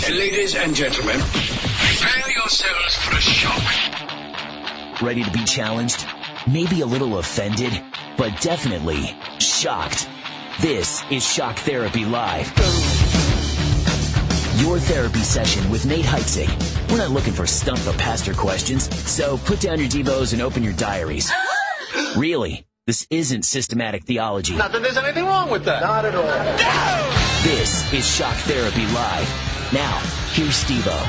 Ladies and gentlemen, prepare yourselves for a shock. Ready to be challenged? Maybe a little offended, but definitely shocked. This is Shock Therapy Live. Your therapy session with Nate Heitzig. We're not looking for stump the pastor questions, so put down your devos and open your diaries. Really, this isn't systematic theology. Not that there's anything wrong with that. Not at all. No! This is Shock Therapy Live. Now, here's Steve-O.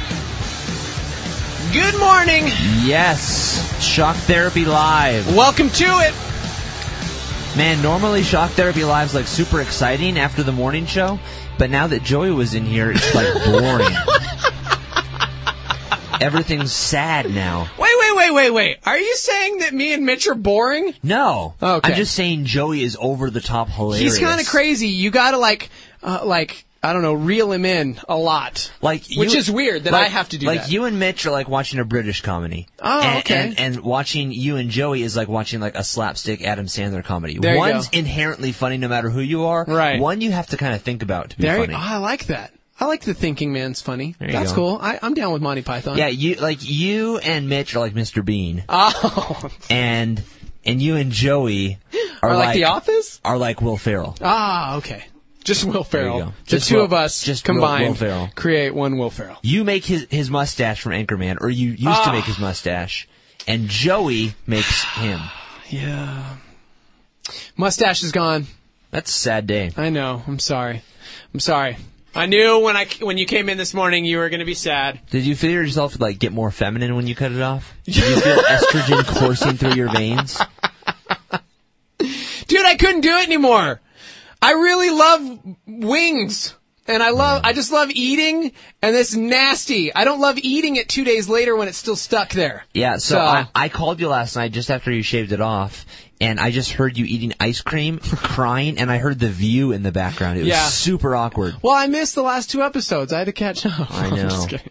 Good morning. Yes, Shock Therapy Live. Welcome to it. Man, normally Shock Therapy Live's like super exciting after the morning show, but now that Joey was in here, it's like boring. Everything's sad now. Wait. Are you saying that me and Mitch are boring? No. Okay. I'm just saying Joey is over the top hilarious. He's kind of crazy. You gotta I don't know, reel him in a lot. Which is weird that I have to do that. Like you and Mitch are like watching a British comedy. Oh, okay. And watching you and Joey is like watching like a slapstick Adam Sandler comedy. There you One's go. inherently funny no matter who you are. Right. One you have to kind of think about to be funny. I like that. I like the thinking man's funny. That's go. cool. I'm down with Monty Python. Yeah, you and Mitch are like Mr. Bean. Oh. And you and Joey are like The Office? Are like Will Ferrell. Ah, okay. Just Will Ferrell. go. The two of us just combined Will Ferrell. create one Will Ferrell. You make his mustache from Anchorman, or you used to make his mustache, and Joey makes him. Yeah. Mustache is gone. That's a sad day. I know. I'm sorry. I knew when you came in this morning you were going to be sad. Did you feel yourself like get more feminine when you cut it off? Did you feel estrogen coursing through your veins? Dude, I couldn't do it anymore. I really love wings. And I just love eating, and it's nasty. I don't love eating it 2 days later when it's still stuck there. Yeah, so I called you last night just after you shaved it off, and I just heard you eating ice cream, crying, and I heard The View in the background. It was super awkward. Well, I missed the last 2 episodes. I had to catch up. I know. I'm just kidding.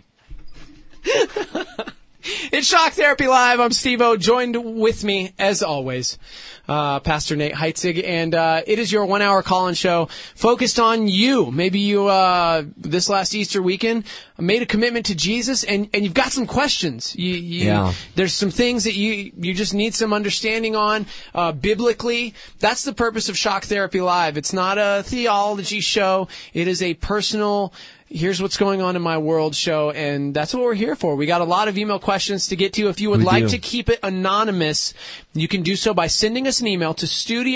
It's Shock Therapy Live. I'm Steve-O, joined with me, as always, Pastor Nate Heitzig, and it is your 1 hour call-in show focused on you. Maybe you, this last Easter weekend, made a commitment to Jesus, and you've got some questions. There's some things that you just need some understanding on, biblically. That's the purpose of Shock Therapy Live. It's not a theology show. It is a personal, here's what's going on in my world show, and that's what we're here for. We got a lot of email questions to get to. If you would like to keep it anonymous, you can do so by sending us an email to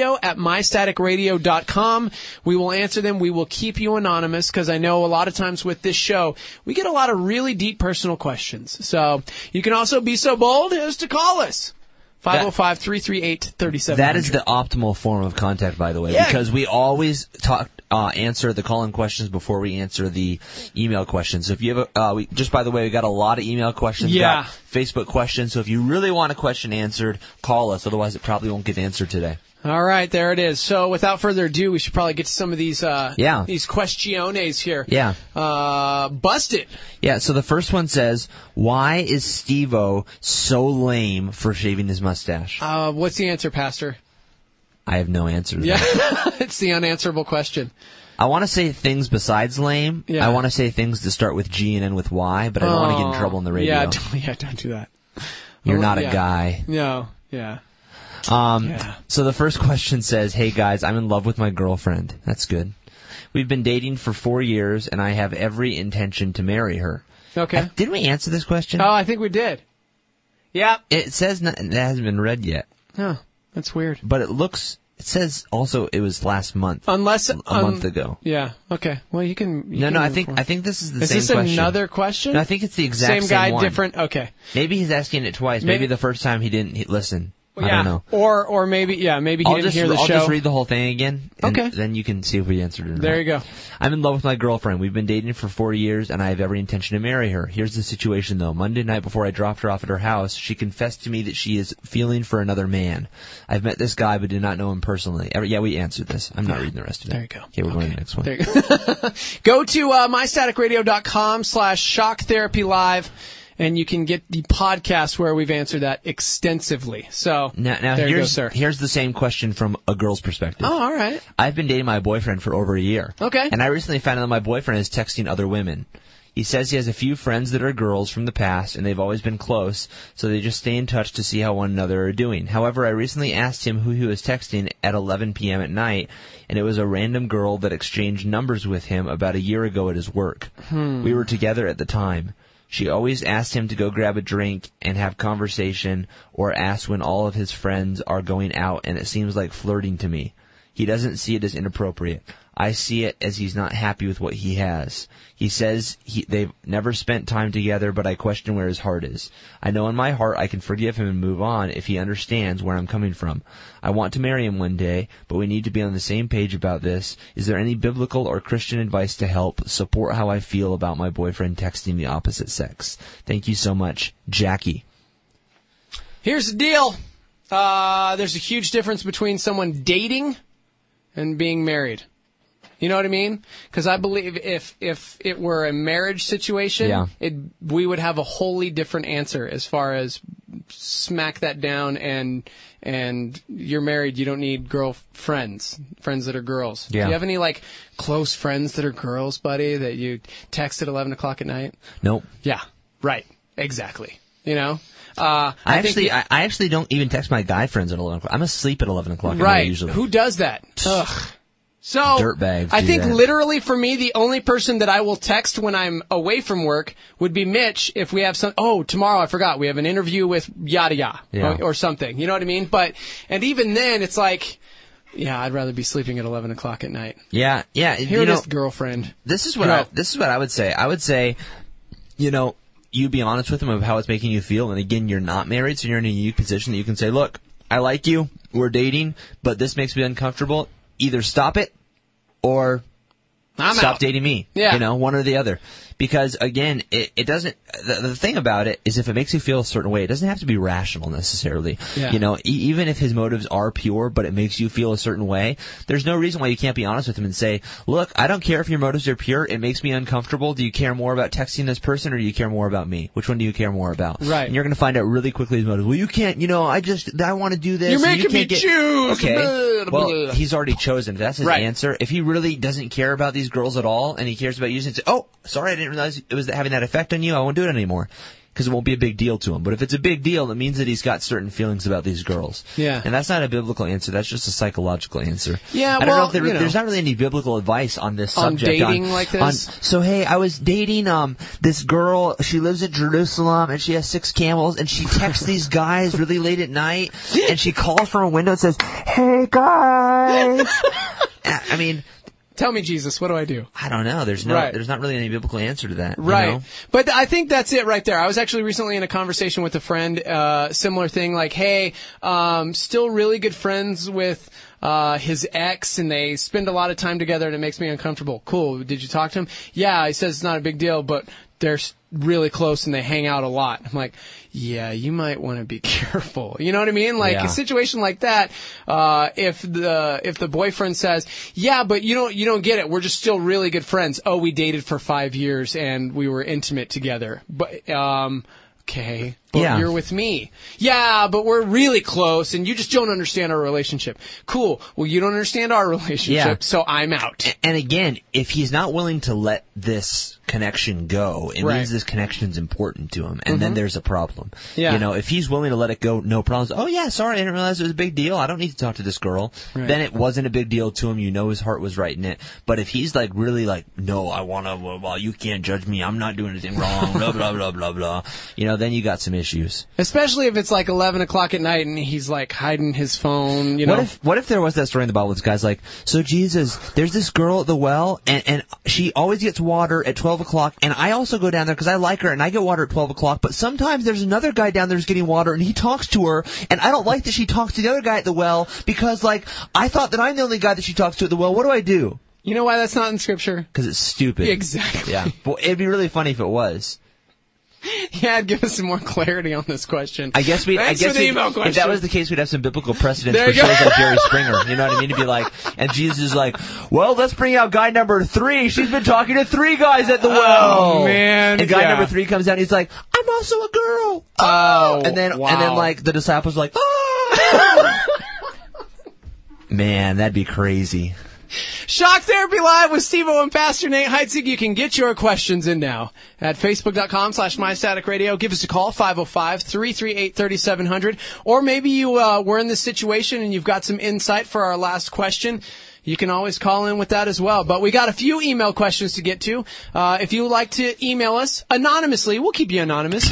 studio@mystaticradio.com. We will answer them. We will keep you anonymous, because I know a lot of times with this show, we get a lot of really deep personal questions. So you can also be so bold as to call us. 505-338-3700. That is the optimal form of contact, by the way, because we always answer the call-in questions before we answer the email questions. So if you have just by the way, we got a lot of email questions, got Facebook questions. So if you really want a question answered, call us. Otherwise, it probably won't get answered today. All right, there it is. So without further ado, we should probably get to some of these questiones here. Yeah. Busted. Yeah, so the first one says, why is Steve-O so lame for shaving his mustache? What's the answer, Pastor? I have no answer to that. It's the unanswerable question. I want to say things besides lame. Yeah. I want to say things that start with G and end with Y, but I don't want to get in trouble on the radio. Don't do that. You're not a guy. No, yeah. So the first question says, hey guys, I'm in love with my girlfriend. That's good. We've been dating for 4 years, and I have every intention to marry her. Okay. Didn't we answer this question? Oh, I think we did. Yeah. It says that hasn't been read yet. Oh, that's weird. But it says also it was last month. Unless a month ago. Yeah. Okay. Well, you can. No, I think this is the same question. Is this another question? No, I think it's the exact same guy, one. different. Okay. Maybe he's asking it twice. Maybe the first time he didn't listen. Well, I don't know. Or maybe he didn't hear the show. I'll just read the whole thing again. And okay. Then you can see if we answered it or not. There you go. I'm in love with my girlfriend. We've been dating for 4 years, and I have every intention to marry her. Here's the situation, though. Monday night before I dropped her off at her house, she confessed to me that she is feeling for another man. I've met this guy, but did not know him personally. Yeah, we answered this. I'm not reading the rest of it. There you go. Okay, we're going to the next one. There you go. Go to mystaticradio.com/shocktherapylive. And you can get the podcast where we've answered that extensively. So now there you go, sir. Here's the same question from a girl's perspective. Oh, all right. I've been dating my boyfriend for over a year. Okay. And I recently found out that my boyfriend is texting other women. He says he has a few friends that are girls from the past, and they've always been close, so they just stay in touch to see how one another are doing. However, I recently asked him who he was texting at 11 p.m. at night, and it was a random girl that exchanged numbers with him about a year ago at his work. We were together at the time. She always asked him to go grab a drink and have conversation, or ask when all of his friends are going out, and it seems like flirting to me. He doesn't see it as inappropriate. I see it as he's not happy with what he has. He says they've never spent time together, but I question where his heart is. I know in my heart I can forgive him and move on if he understands where I'm coming from. I want to marry him one day, but we need to be on the same page about this. Is there any biblical or Christian advice to help support how I feel about my boyfriend texting the opposite sex? Thank you so much, Jackie. Here's the deal. There's a huge difference between someone dating and being married. You know what I mean? Because I believe if it were a marriage situation, we would have a wholly different answer as far as smack that down and you're married, you don't need friends that are girls. Yeah. Do you have any like close friends that are girls, buddy, that you text at 11 o'clock at night? Nope. Yeah, right. Exactly. You know? I actually don't even text my guy friends at 11 o'clock. I'm asleep at 11 o'clock at night usually. Who does that? Ugh. So, dirtbags. I think literally for me, the only person that I will text when I'm away from work would be Mitch if we have tomorrow I forgot, we have an interview with yada yada or something. You know what I mean? And even then it's like, I'd rather be sleeping at 11 o'clock at night. Yeah. Here it is, girlfriend. This is what I would say. I would say, you be honest with him of how it's making you feel. And again, you're not married, so you're in a unique position that you can say, look, I like you, we're dating, but this makes me uncomfortable. Either stop it or stop dating me. Yeah. One or the other. Because, again, it doesn't... The thing about it is if it makes you feel a certain way, it doesn't have to be rational necessarily. Yeah. Even if his motives are pure, but it makes you feel a certain way, there's no reason why you can't be honest with him and say, look, I don't care if your motives are pure. It makes me uncomfortable. Do you care more about texting this person or do you care more about me? Which one do you care more about? Right. And you're going to find out really quickly his motives. Well, you can't, I want to do this. You're making me choose. Okay. Well, he's already chosen. If that's his answer. If he really doesn't care about these girls at all and he cares about you, and say, oh, sorry, I didn't realize it was having that effect on you. I won't do it anymore. Because it won't be a big deal to him. But if it's a big deal, it means that he's got certain feelings about these girls. Yeah. And that's not a biblical answer. That's just a psychological answer. Yeah, I don't know if there's not really any biblical advice on this subject. On dating like this? So, hey, I was dating this girl. She lives in Jerusalem, and she has 6 camels, and she texts these guys really late at night, and she calls from a window and says, hey, guys. I mean... Tell me, Jesus, what do I do? I don't know. There's not really any biblical answer to that. Right. But I think that's it right there. I was actually recently in a conversation with a friend, similar thing, like, hey, still really good friends with his ex, and they spend a lot of time together, and it makes me uncomfortable. Cool. Did you talk to him? Yeah, he says it's not a big deal, but they're really close and they hang out a lot. I'm like, yeah, you might want to be careful. You know what I mean? Like a situation like that, if the boyfriend says, yeah, but you don't get it. We're just still really good friends. Oh, we dated for 5 years and we were intimate together. But, okay. But you're with me. Yeah, but we're really close and you just don't understand our relationship. Cool. Well, you don't understand our relationship, so I'm out. And again, if he's not willing to let this connection go, it means this connection's important to him. And then there's a problem. Yeah. If he's willing to let it go, no problems. Oh yeah, sorry, I didn't realize it was a big deal. I don't need to talk to this girl. Right. Then it wasn't a big deal to him. His heart was right in it. But if he's like really like, no, I want to, well, you can't judge me. I'm not doing anything wrong. Blah, blah, blah, blah, blah. Then you got some issues. Especially if it's like 11 o'clock at night and he's like hiding his phone, What if there was that story in the Bible with this guy's like, so Jesus, there's this girl at the well and she always gets water at 12 o'clock and I also go down there because I like her and I get water at 12 o'clock, but sometimes there's another guy down there who's getting water and he talks to her and I don't like that she talks to the other guy at the well because like, I thought that I'm the only guy that she talks to at the well. What do I do? You know why that's not in Scripture? Because it's stupid. Exactly. Yeah. Well, it'd be really funny if it was. Yeah, give us some more clarity on this question. If that was the case, we'd have some biblical precedents for shows like Jerry Springer. You know what I mean? To be like, and Jesus is like, well, let's bring out guy number 3. She's been talking to 3 guys at the well. Oh man! And guy number 3 comes out and he's like, I'm also a girl. Oh, and then like the disciples are like, oh. Man, that'd be crazy. Shock Therapy Live with Steve-O and Pastor Nate Heitzig. You can get your questions in now at Facebook.com/MyStaticRadio. Give us a call, 505-338-3700. Or maybe you were in this situation and you've got some insight for our last question. You can always call in with that as well. But we got a few email questions to get to. If you would like to email us anonymously, we'll keep you anonymous.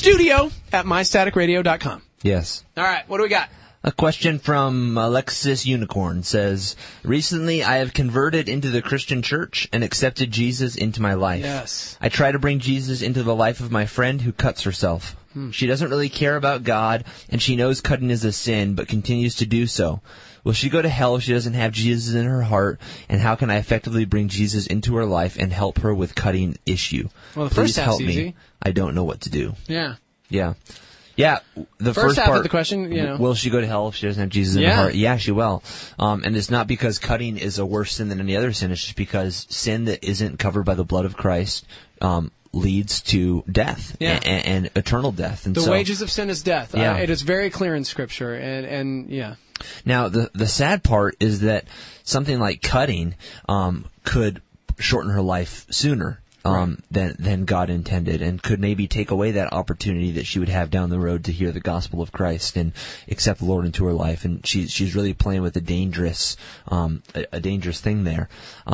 Studio@MyStaticRadio.com. Yes. All right, what do we got? A question from Alexis Unicorn says, recently I have converted into the Christian church and accepted Jesus into my life. Yes. I try to bring Jesus into the life of my friend who cuts herself. She doesn't really care about God, and she knows cutting is a sin, but continues to do so. Will she go to hell if she doesn't have Jesus in her heart? And how can I effectively bring Jesus into her life and help her with cutting issue? Well, the Please first half's help easy. me. I don't know what to do. Yeah. Yeah. Yeah, the First half part, of the question, you know. Will she go to hell if she doesn't have Jesus in her heart? Yeah, she will. And it's not because cutting is a worse sin than any other sin. It's just because sin that isn't covered by the blood of Christ leads to death and eternal death. And the wages of sin is death. Yeah. It is very clear in Scripture. And yeah. Now, the sad part is that something like cutting could shorten her life sooner. Than God intended, and could maybe take away that opportunity that she would have down the road to hear the gospel of Christ and accept the Lord into her life. And she's really playing with a dangerous thing there.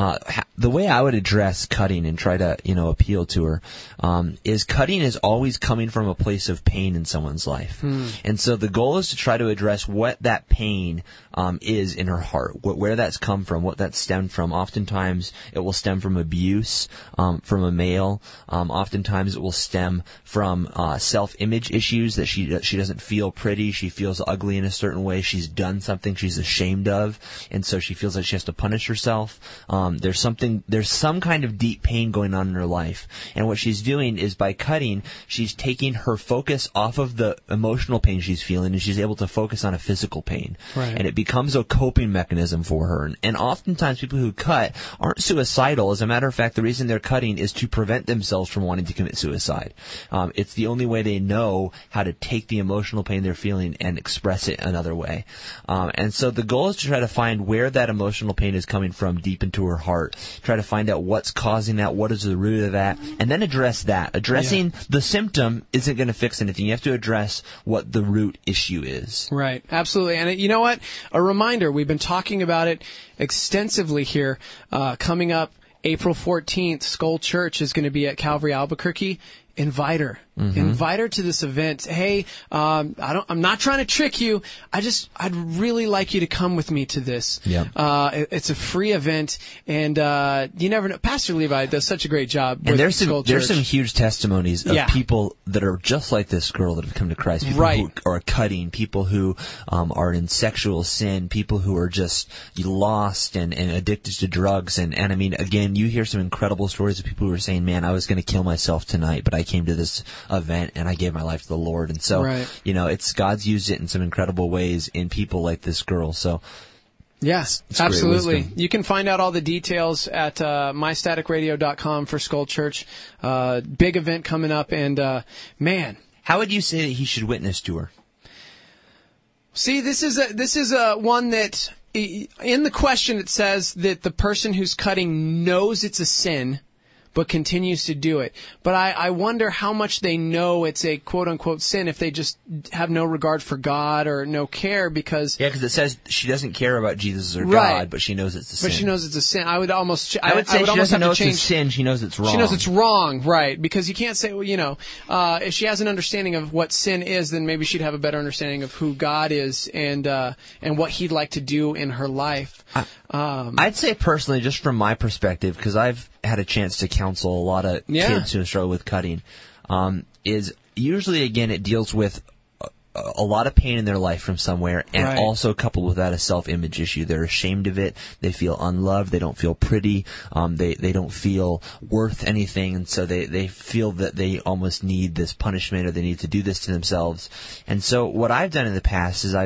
The way I would address cutting and try to appeal to her is cutting is always coming from a place of pain in someone's life, and so the goal is to try to address what that pain is in her heart, where that's come from, what that's stemmed from. Oftentimes it will stem from abuse from a male. Oftentimes it will stem from self-image issues, that she doesn't feel pretty, she feels ugly in a certain way, she's done something she's ashamed of, and so she feels like she has to punish herself. There's some kind of deep pain going on in her life, and what she's doing is, by cutting, she's taking her focus off of the emotional pain she's feeling, and she's able to focus on a physical pain. Right. And it becomes a coping mechanism for her. And oftentimes people who cut aren't suicidal. As a matter of fact, the reason they're cutting is to prevent themselves from wanting to commit suicide. It's the only way they know how to take the emotional pain they're feeling and express it another way. And so the goal is to try to find where that emotional pain is coming from deep into her heart. Try to find out what's causing that, what is the root of that, and then address that. Addressing the symptom isn't going to fix anything. You have to address what the root issue is. Right, absolutely. And you know what? A reminder, we've been talking about it extensively here. Coming up April 14th, Skull Church is going to be at Calvary Albuquerque. Invite her. Mm-hmm. Invite her to this event. Hey, I'm not trying to trick you. I'd really like you to come with me to this. Yep. It's a free event, and you never know. Pastor Levi does such a great job. And with there's Skull Church. some huge testimonies of people that are just like this girl that have come to Christ. People who are cutting, people who are in sexual sin, people who are just lost and addicted to drugs. And I mean, again, you hear some incredible stories of people who are saying, "Man, I was going to kill myself tonight, but I came to this event and I gave my life to the Lord." And so, it's God's used it in some incredible ways in people like this girl. So, yes, absolutely. You can find out all the details at mystaticradio.com for Skull Church. Big event coming up, and man, how would you say that he should witness to her? See, this is a one that in the question it says that the person who's cutting knows it's a sin, but continues to do it. But I wonder how much they know it's a quote-unquote sin if they just have no regard for God or no care, because... Yeah, because it says she doesn't care about Jesus or God, but she knows it's a sin. But she knows it's a sin. I would say she doesn't know it's a sin, she knows it's wrong. She knows it's wrong, right. Because you can't say, if she has an understanding of what sin is, then maybe she'd have a better understanding of who God is and what He'd like to do in her life. I'd say personally, just from my perspective, because I've had a chance to counsel a lot of kids who struggle with cutting, is usually, again, it deals with a lot of pain in their life from somewhere, and also coupled with that a self-image issue. They're ashamed of it. They feel unloved. They don't feel pretty. They don't feel worth anything, and so they feel that they almost need this punishment, or they need to do this to themselves. And so what I've done in the past is I've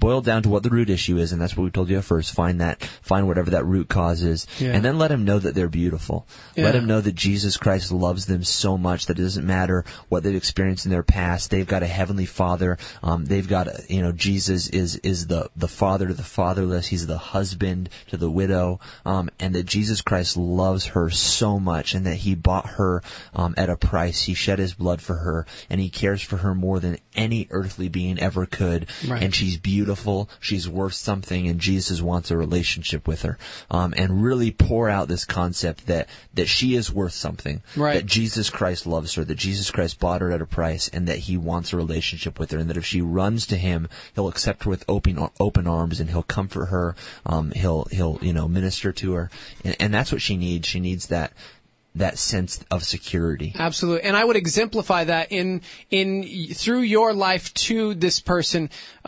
boil down to what the root issue is, and that's what we told you at first. Find whatever that root cause is, and then let them know that they're beautiful. Let them know that Jesus Christ loves them so much that it doesn't matter what they've experienced in their past. They've got a heavenly Father. They've got, Jesus is the father to the fatherless. He's the husband to the widow, and that Jesus Christ loves her so much, and that He bought her at a price. He shed His blood for her, and He cares for her more than any earthly being ever could. Right. And she's beautiful. She's worth something, and Jesus wants a relationship with her. And really pour out this concept that she is worth something. Right. That Jesus Christ loves her. That Jesus Christ bought her at a price, and that He wants a relationship with her. And that if she runs to Him, He'll accept her with open arms, and He'll comfort her. He'll minister to her, and that's what she needs. She needs that sense of security. Absolutely. And I would exemplify that in through your life to this person,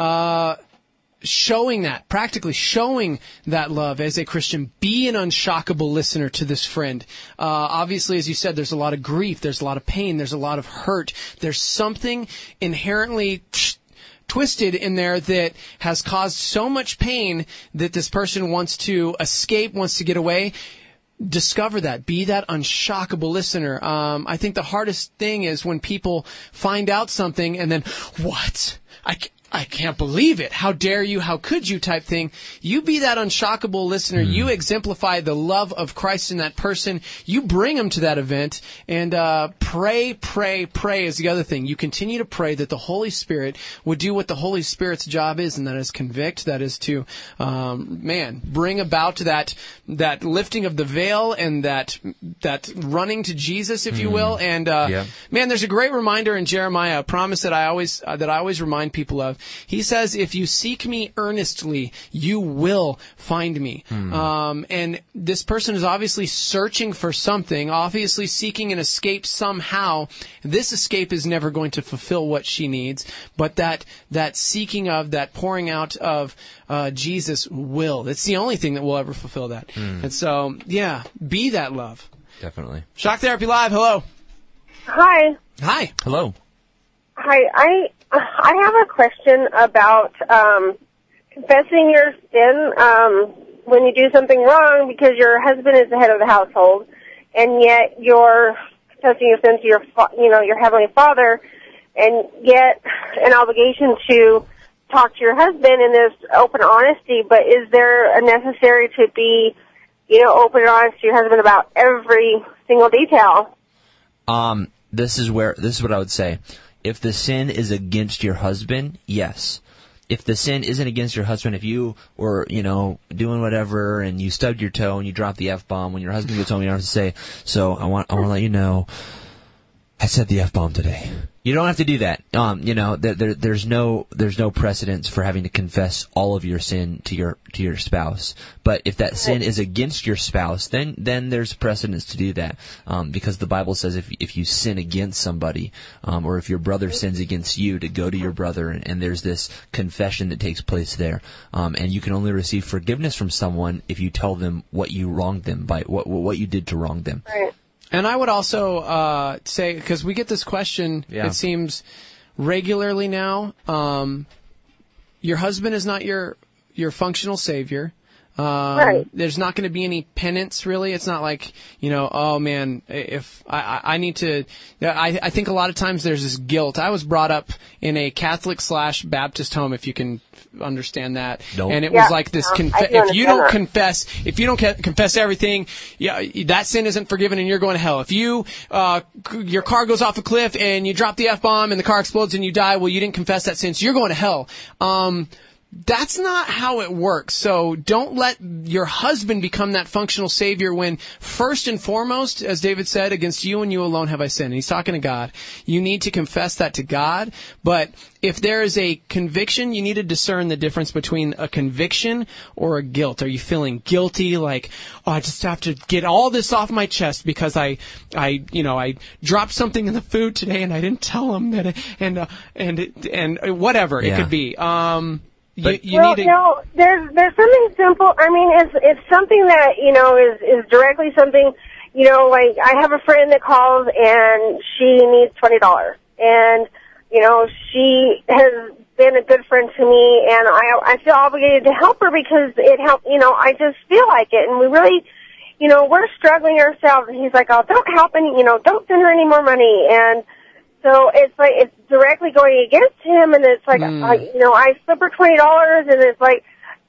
practically showing that love as a Christian. Be an unshockable listener to this friend. Obviously, as you said, there's a lot of grief, there's a lot of pain, there's a lot of hurt. There's something inherently twisted in there that has caused so much pain that this person wants to escape, wants to get away. Discover that. Be that unshockable listener. I think the hardest thing is when people find out something and then, what? I can't believe it. How dare you? How could you? Type thing. You be that unshockable listener. You exemplify the love of Christ in that person. You bring them to that event, and pray is the other thing. You continue to pray that the Holy Spirit would do what the Holy Spirit's job is, and that is convict. That is to, bring about that lifting of the veil and that running to Jesus, if you will. And there's a great reminder in Jeremiah, a promise that I always remind people of. He says, if you seek me earnestly, you will find me. And this person is obviously searching for something, obviously seeking an escape somehow. This escape is never going to fulfill what she needs, but that seeking of, that pouring out of Jesus will. It's the only thing that will ever fulfill that. And so, be that love. Definitely. Shock Therapy Live, hello. Hi. Hi. Hello. Hi, I have a question about confessing your sin when you do something wrong because your husband is the head of the household, and yet you're confessing your sin to your heavenly Father, and yet an obligation to talk to your husband in this open honesty. But is there a necessary to be, open and honest to your husband about every single detail? This is what I would say. If the sin is against your husband, yes. If the sin isn't against your husband, if you were, doing whatever and you stubbed your toe and you dropped the F-bomb, when your husband gets home, you don't have to say, so I want to let you know, I said the F-bomb today. You don't have to do that. There's no precedence for having to confess all of your sin to your spouse. But if that sin is against your spouse, then there's precedence to do that. Because the Bible says if you sin against somebody, or if your brother sins against you, to go to your brother, and there's this confession that takes place there. And you can only receive forgiveness from someone if you tell them what you wronged them by what you did to wrong them. Right. And I would also say, because we get this question, it seems regularly now, your husband is not your functional savior. Right. There's not going to be any penance, really. It's not like, oh man, if I need to, I think a lot of times there's this guilt. I was brought up in a Catholic/Baptist home, if you can understand that. Nope. And it was like this, if you don't confess everything, that sin isn't forgiven and you're going to hell. If you, your car goes off a cliff and you drop the F-bomb and the car explodes and you die, well, you didn't confess that sin, so you're going to hell. That's not how it works. So don't let your husband become that functional savior when, first and foremost, as David said, against you and you alone have I sinned. And he's talking to God. You need to confess that to God. But if there is a conviction, you need to discern the difference between a conviction or a guilt. Are you feeling guilty? Like, oh, I just have to get all this off my chest because I dropped something in the food today and I didn't tell him that, and whatever it could be. There's something simple. I mean, it's something that, is directly something, like I have a friend that calls and she needs $20. And, she has been a good friend to me, and I feel obligated to help her because it helped, I just feel like it, and we really, we're struggling ourselves, and he's like, oh, don't help don't send her any more money, and so it's like, it's directly going against him, and it's like, I slip her $20, and it's like,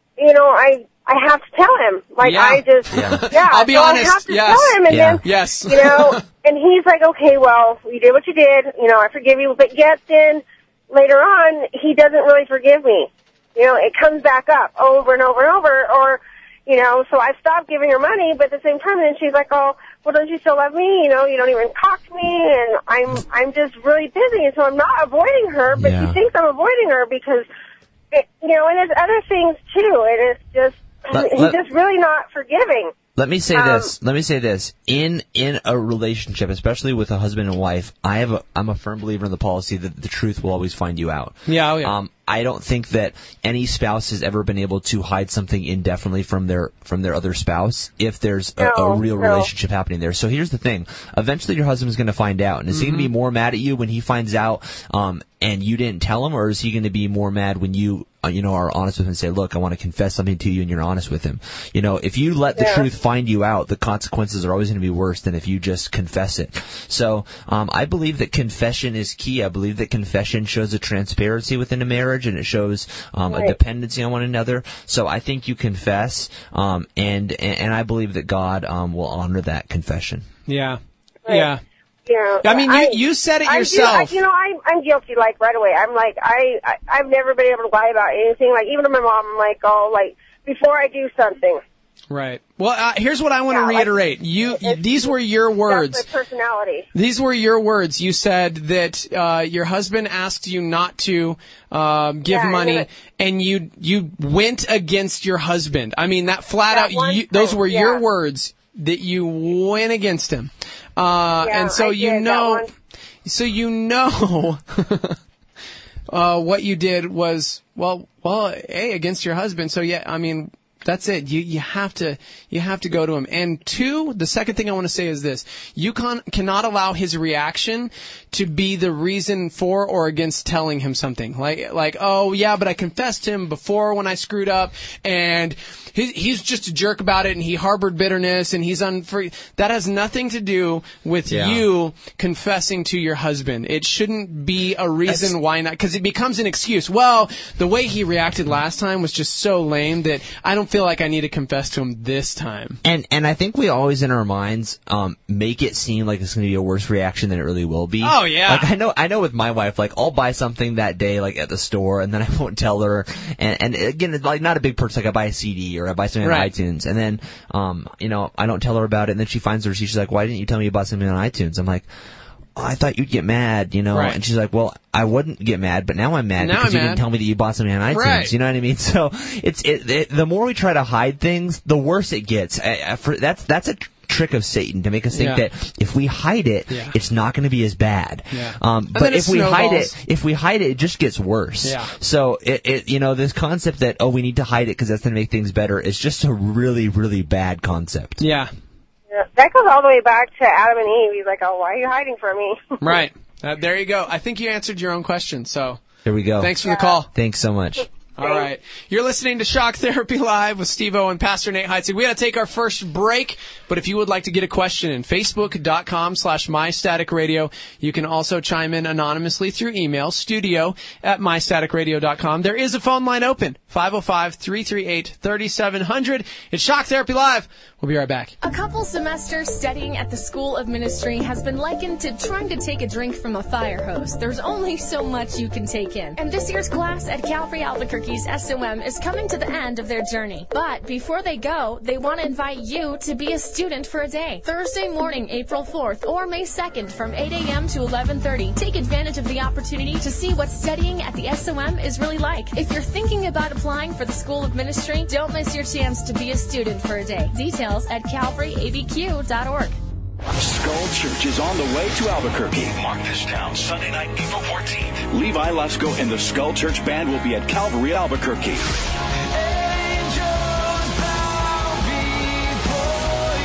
I have to tell him. Like, I'll be honest. I have to tell him, and then, and he's like, okay, well, you did what you did, I forgive you, but yet then, later on, he doesn't really forgive me. It comes back up over and over and over, or, so I stopped giving her money, but at the same time, then she's like, oh, well, don't you still love me? You don't even talk to me, and I'm just really busy, and so I'm not avoiding her, but she thinks I'm avoiding her because, and there's other things too, and it's just, he's just really not forgiving. Let me say this. In a relationship, especially with a husband and wife, I'm a firm believer in the policy that the truth will always find you out. Yeah, oh yeah. I don't think that any spouse has ever been able to hide something indefinitely from their other spouse if there's a real relationship happening there. So here's the thing. Eventually your husband's going to find out. And is he going to be more mad at you when he finds out and you didn't tell him, or is he going to be more mad when you are honest with him and say, look, I want to confess something to you, and you're honest with him? If you let the truth find you out, the consequences are always going to be worse than if you just confess it. So I believe that confession is key. I believe that confession shows a transparency within a marriage, and it shows a dependency on one another. So I think you confess, and I believe that God will honor that confession. Yeah. Right. Yeah. Yeah. I mean, you said it yourself. I'm guilty, like, right away. I'm like, I've never been able to lie about anything. Like, even to my mom, I'm like, before I do something. Right. Well, here's what I want to reiterate. These were your words. That's my personality. These were your words. You said that your husband asked you not to give money, and you went against your husband. I mean, that flat out. Those were your words, that you went against him. And so what you did was against your husband. So yeah, I mean, that's it. You have to go to him. And two, the second thing I want to say is this: you cannot allow his reaction to be the reason for or against telling him something. Like, oh yeah, but I confessed him before when I screwed up, and he's just a jerk about it, and he harbored bitterness, and he's unfree. That has nothing to do with you confessing to your husband. It shouldn't be a reason why not, because it becomes an excuse. Well, the way he reacted last time was just so lame that I don't feel like I need to confess to him this time. And I think we always in our minds make it seem like it's going to be a worse reaction than it really will be. Oh yeah. Like I know with my wife, like I'll buy something that day, like at the store, and then I won't tell her. And again, like not a big purchase, like I buy a CD or I buy something on iTunes, and then I don't tell her about it, and then she finds her. She's like, "Why didn't you tell me you bought something on iTunes?" I'm like, oh, I thought you'd get mad, Right. And she's like, well, I wouldn't get mad, but now I'm mad because you didn't tell me that you bought something on iTunes. Right. You know what I mean? So the more we try to hide things, the worse it gets. That's a trick of Satan, to make us think that if we hide it, it's not going to be as bad. Yeah. But if we hide it, it just gets worse. Yeah. So this concept that, we need to hide it because that's going to make things better is just a really, really bad concept. Yeah. That goes all the way back to Adam and Eve. He's like, oh, why are you hiding from me? Right. There you go. I think you answered your own question, so. There we go. Thanks for the call. Thanks so much. All right. You're listening to Shock Therapy Live with Steve-O and Pastor Nate Heitzig. We got to take our first break, but if you would like to get a question in, Facebook.com/MyStaticRadio. You can also chime in anonymously through email, studio@MyStaticRadio.com. There is a phone line open, 505-338-3700. It's Shock Therapy Live. We'll be right back. A couple semesters studying at the School of Ministry has been likened to trying to take a drink from a fire hose. There's only so much you can take in. And this year's class at Calvary Albuquerque's SOM is coming to the end of their journey. But before they go, they want to invite you to be a student for a day. Thursday morning, April 4th or May 2nd from 8 a.m. to 11:30. Take advantage of the opportunity to see what studying at the SOM is really like. If you're thinking about applying for the School of Ministry, don't miss your chance to be a student for a day. Details at calvaryabq.org. Skull Church is on the way to Albuquerque. Mark this down. Sunday night, April 14th. Levi Lusko and the Skull Church Band will be at Calvary, Albuquerque.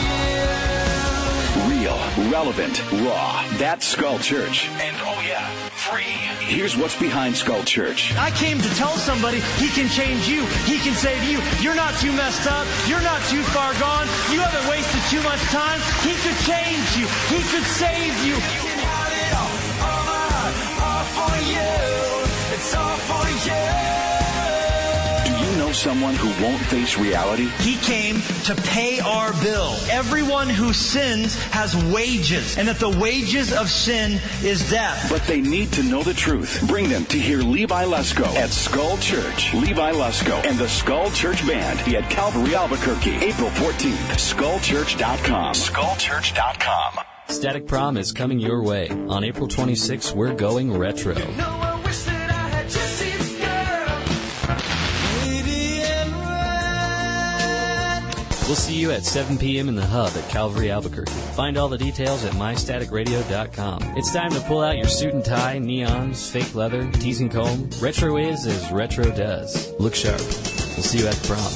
Real, relevant, raw. That's Skull Church. And oh yeah, free. Here's what's behind Skull Church. I came to tell somebody he can change you. He can save you. You're not too messed up. You're not too far gone. You haven't wasted too much time. He could change you. He could save you. You can have it all for you. It's all for you. Someone who won't face reality? He came to pay our bill. Everyone who sins has wages, and that the wages of sin is death. But they need to know the truth. Bring them to hear Levi Lesko at Skull Church. Levi Lesko and the Skull Church Band be at Calvary Albuquerque, April 14th. SkullChurch.com. SkullChurch.com. Static Prom is coming your way. On April 26th, we're going retro. We'll see you at 7 p.m. in the Hub at Calvary Albuquerque. Find all the details at mystaticradio.com. It's time to pull out your suit and tie, neons, fake leather, tees and comb. Retro is as retro does. Look sharp. We'll see you at the prom.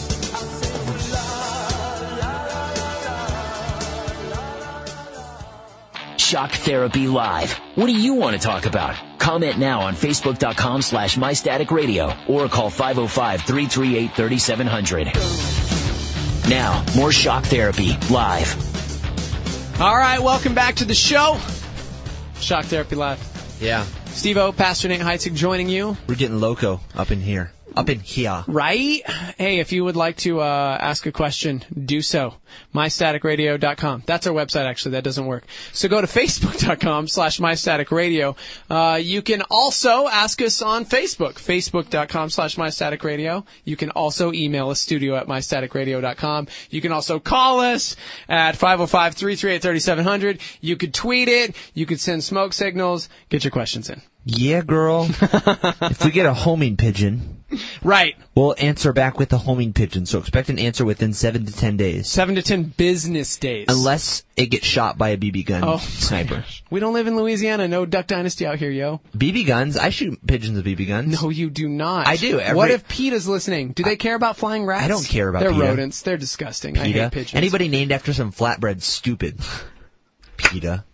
Shock Therapy Live. What do you want to talk about? Comment now on Facebook.com/MyStaticRadio or call 505-338-3700. Now, more Shock Therapy Live. All right, welcome back to the show. Shock Therapy Live. Yeah. Steve-O, Pastor Nate Heitzig joining you. We're getting loco up in here. Up in here. Right? Hey, if you would like to ask a question, do so. MyStaticRadio.com. That's our website, actually. That doesn't work. So go to Facebook.com/MyStaticRadio. You can also ask us on Facebook. Facebook.com/MyStaticRadio. You can also email us, studio@MyStaticRadio.com. You can also call us at 505-338-3700. You could tweet it. You could send smoke signals. Get your questions in. Yeah, girl. If we get a homing pigeon, right, we'll answer back with the homing pigeon. So expect an answer within 7 to 10 days. 7 to 10 business days. Unless it gets shot by a BB gun sniper. We don't live in Louisiana. No Duck Dynasty out here, yo. BB guns? I shoot pigeons with BB guns. No, you do not. I do. What if PETA's listening? Do they care about flying rats? I don't care about PETA. PETA. They're rodents. They're disgusting. PETA. I hate pigeons. Anybody named after some flatbread's stupid. PETA.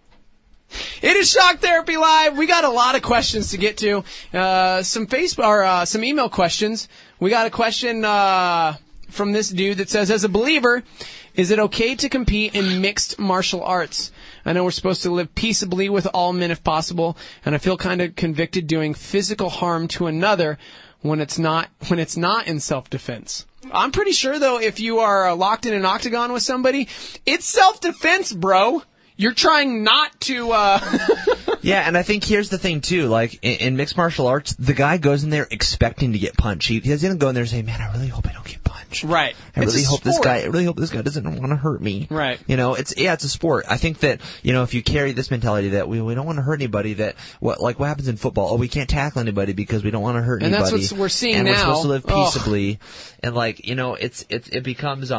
It is Shock Therapy Live. We got a lot of questions to get to. Some email questions. We got a question from this dude that says, as a believer, is it okay to compete in mixed martial arts? I know we're supposed to live peaceably with all men if possible, and I feel kind of convicted doing physical harm to another when it's not in self-defense. I'm pretty sure, though, if you are locked in an octagon with somebody, it's self-defense, bro. You're trying not to, Yeah, and I think here's the thing, too. Like, in mixed martial arts, the guy goes in there expecting to get punched. He doesn't go in there and say, man, I really hope I don't get punched. Right. I really hope this guy doesn't want to hurt me. Right. You know, it's a sport. I think that, you know, if you carry this mentality that we don't want to hurt anybody, that what happens in football? Oh, we can't tackle anybody because we don't want to hurt anybody. And that's what we're seeing now. And we're supposed to live peaceably. And like, you know, it becomes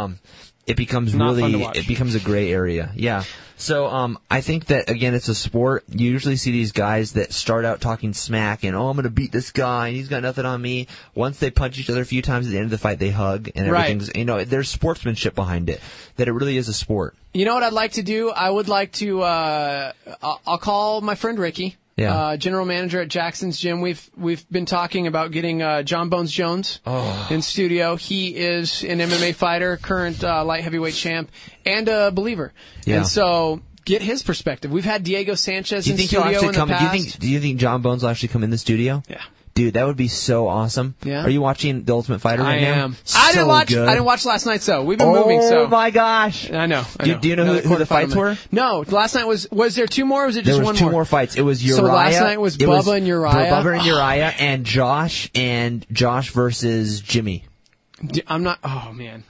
a gray area. Yeah. So, I think that, again, it's a sport. You usually see these guys that start out talking smack and, I'm gonna beat this guy and he's got nothing on me. Once they punch each other a few times at the end of the fight, they hug and everything's, you know, there's sportsmanship behind it. That it really is a sport. You know what I'd like to do? I would like to, I'll call my friend Ricky. Yeah. General manager at Jackson's Gym. We've been talking about getting John Bones Jones in studio. He is an MMA fighter, current light heavyweight champ, and a believer. Yeah. And so get his perspective. We've had Diego Sanchez in studio in the past. Do you think John Bones will actually come in the studio? Yeah. Dude, that would be so awesome. Yeah. Are you watching The Ultimate Fighter right now? I am. I didn't watch last night, so we've been moving. So. Oh my gosh! I know. Do you know who the fights were? No, last night was there two more? Or was it just one more? There was two more fights. It was Uriah. So last night was Bubba and Uriah. Bubba and Uriah and Josh versus Jimmy. I'm not. Oh man.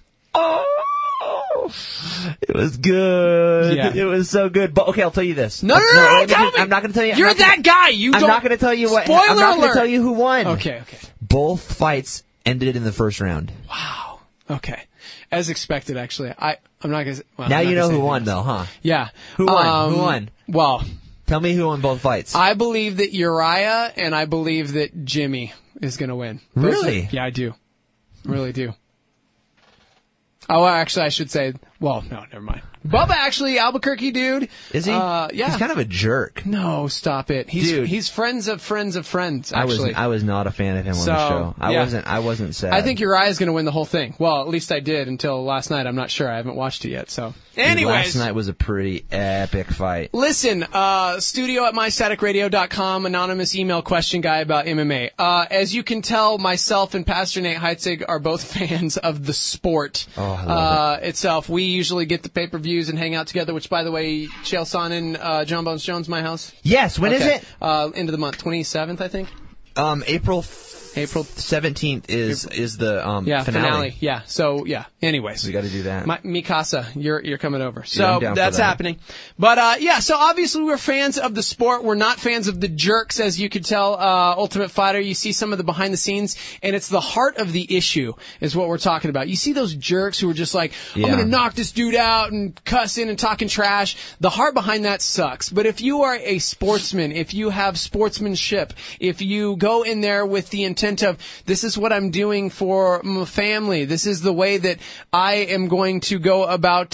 It was good. Yeah. It was so good. But okay, I'll tell you this. No, tell me. I'm not going to tell you. You're that guy. I'm not going to tell you what. Spoiler I'm not going alert. to tell you who won. Okay. Both fights ended in the first round. Wow. Okay. As expected, actually. I'm not going to. Well, now you know who won, though, huh? Yeah. Who won? Who won? Well, tell me who won both fights. I believe that Uriah and I believe that Jimmy is going to win. Really? Yeah, I do. Really do. Oh, well, actually, I should say Well, no, never mind. Bubba, actually, Albuquerque dude. Is he? Yeah. He's kind of a jerk. No, stop it. He's friends of friends of friends, actually. I was not a fan of him on the show. I wasn't sad. I think Uriah's going to win the whole thing. Well, at least I did until last night. I'm not sure. I haven't watched it yet, so. Anyways. Last night was a pretty epic fight. Listen, studio at mystaticradio.com, anonymous email question guy about MMA. As you can tell, myself and Pastor Nate Heitzig are both fans of the sport itself. We usually get the pay-per-views and hang out together, which, by the way, Chael Sonnen, John Bones Jones, my house. Yes, when is it? End of the month, 27th, I think. April 17th is the finale. Yeah. So anyways, we got to do that. Mikasa, you're coming over. So that's happening. But so obviously we're fans of the sport. We're not fans of the jerks, as you could tell. Ultimate Fighter, you see some of the behind the scenes, and it's the heart of the issue is what we're talking about. You see those jerks who are just like, I'm going to knock this dude out and cussing and talking trash. The heart behind that sucks. But if you are a sportsman, if you have sportsmanship, if you go in there with the intent of, this is what I'm doing for my family, this is the way that I am going to go about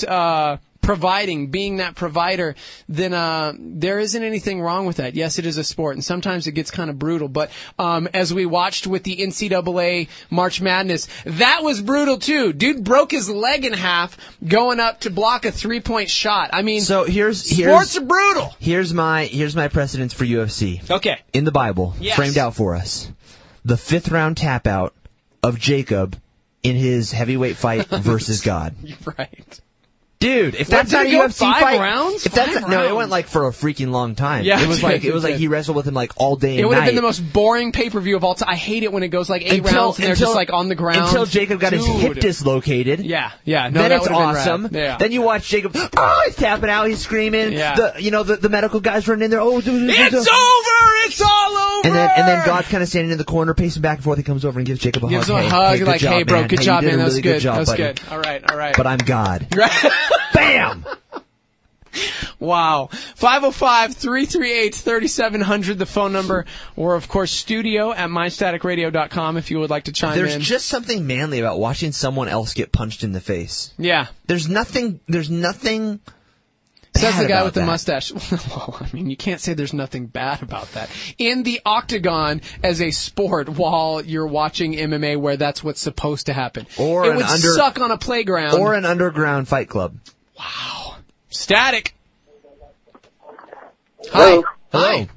being that provider, then there isn't anything wrong with that. Yes, it is a sport, and sometimes it gets kind of brutal. But as we watched with the NCAA March Madness, that was brutal too. Dude broke his leg in half going up to block a 3-point shot. I mean, so sports are brutal. Here's my precedence for UFC. Okay. In the Bible, yes, framed out for us. The 5th round tap out of Jacob in his heavyweight fight versus God. Right. Dude, if that's not a UFC five rounds? No, it went like for a freaking long time. Yeah, it was like he wrestled with him like all day and night. It would have been the most boring pay-per-view of all time. I hate it when it goes like 8 rounds and they're just like on the ground. Until Jacob got his hip dislocated. Yeah. No, then it's awesome. Yeah. Then you watch Jacob, he's tapping out, he's screaming. Yeah. The medical guys running in there, it's over! It's all over! And then God's kind of standing in the corner, pacing back and forth. He comes over and gives Jacob a hug. Gives him a hug, like, hey, bro, good job, man. That was good. That was good. All right. But I'm God. Bam! Wow. 505-338-3700, the phone number, or of course studio at mystaticradio.com if you would like to chime in. There's just something manly about watching someone else get punched in the face. Yeah. There's nothing Says the guy with the mustache. Well, I mean, you can't say there's nothing bad about that. In the octagon as a sport while you're watching MMA where that's what's supposed to happen. Or it would suck on a playground. Or an underground fight club. Wow. Static. Hello. Hi.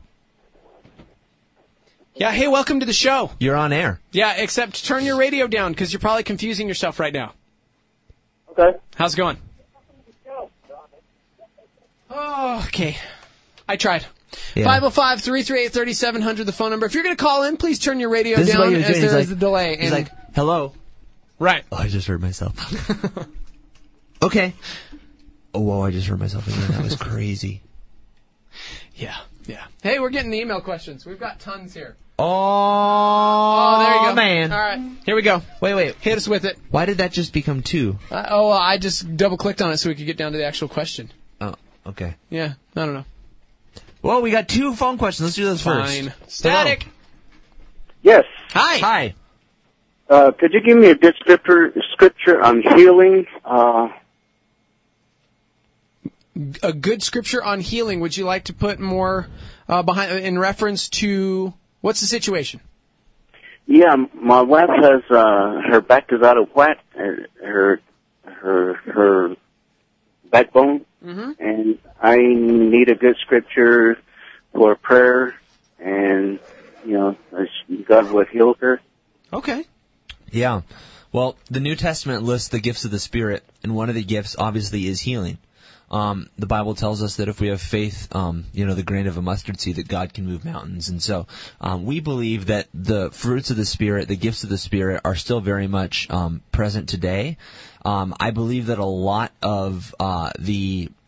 Yeah, hey, welcome to the show. You're on air. Yeah, except turn your radio down because you're probably confusing yourself right now. Okay. How's it going? Oh, okay. I tried. 505-338-3700, the phone number. If you're going to call in, please turn your radio down as there is a delay. He's like, hello. Right. Oh, I just heard myself. Okay. Oh, whoa, I just heard myself again. That was crazy. Yeah. Hey, we're getting the email questions. We've got tons here. Oh, there you go. Man. All right. Here we go. Wait. Hit us with it. Why did that just become 2? I just double-clicked on it so we could get down to the actual question. Oh, okay. Yeah, I don't know. Well, we got 2 phone questions. Let's do those Fine. first. Static. Yes. Hi. Could you give me a good scripture on healing? A good scripture on healing. Would you like to put more behind in reference to what's the situation? Yeah, my wife has her back is out of whack, her backbone, and I need a good scripture for prayer, and God would heal her. Okay. Yeah. Well, the New Testament lists the gifts of the Spirit, and one of the gifts obviously is healing. The Bible tells us that if we have faith, the grain of a mustard seed, that God can move mountains. And so, we believe that the fruits of the Spirit, the gifts of the Spirit, are still very much, present today. I believe that a lot of, the